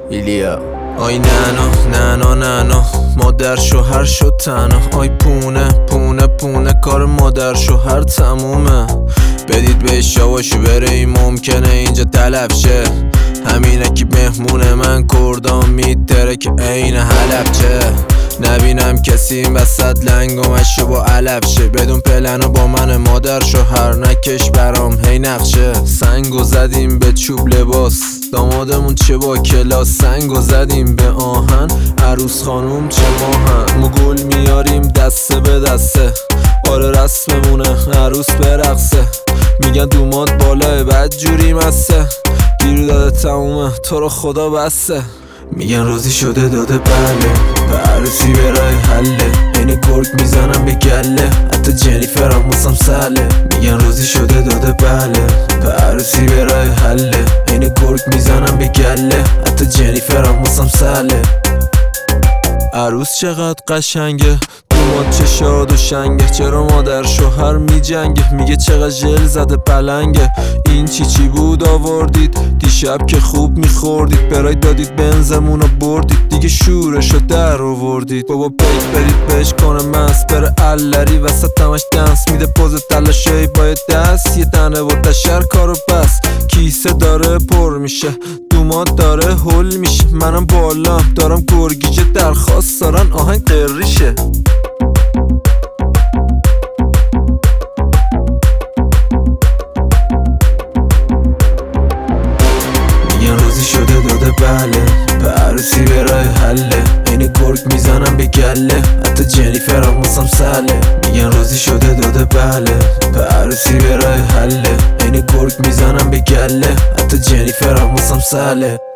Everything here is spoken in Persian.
ایلیا. آی نانا مادر شوهر شد تنها. آی پونه کار مادر شوهر تمومه. بدید بهش شواشو بره، این ممکنه اینجا تلف شه. همینه که مهمونه من کردام میتره که عین حلبچه. نبینم کسی این وسط لنگ و مشه با علف شه. بدون پلن و با من مادر شوهر نکش برام هی نقشه. سنگو زدیم به چوب لباس، دامادمون چه با کلاس. سنگو زدیم به آهن، عروس خانوم چه ماهن. ما گل میاریم دسته به دسته، آره رسممونه عروس برقصه. میگن دوماد بالاه بد جوری مسته، گیر داده تمومه تو رو خدا بسته. میگن روزی شده داده بله، به عروسی برای حله. این کرک میزنم به گله، حتی جنیفر هم واسم سله. میگن روزی شده داده بله، به عروسی برای حله. این کرک میزنم به گله، حتی جنیفر هم واسم سله. عروس چقدر قشنگه، دوماد چه شاد و شنگه. چرا مادر شوهر میجنگه، میگه چقدر ژل زده پلنگه. این چی بود آوردید دیشب که خوب میخوردید. برای دادید بنزمونو بردید، دیگه شورشو در آوردید. بابا پیک برید بهش کنه مست، بره علری وسط تمش دنس میده. پوز تلاشی باید دست یه تنه با تشر کارو بس. کیسه داره پر میشه، دوماد داره هل میشه. منم بالام دارم گرگیجه درخواست دارن آهنگ قریشه. روزی شده داده بله، به عروسی برای حله. این کرک میزنم به گله، حتی جنیفر هم واسم سله. میگن روزی شده داده بله، به عروسی برای حله. این کرک میزنم به گله، حتی جنیفر هم واسم سله.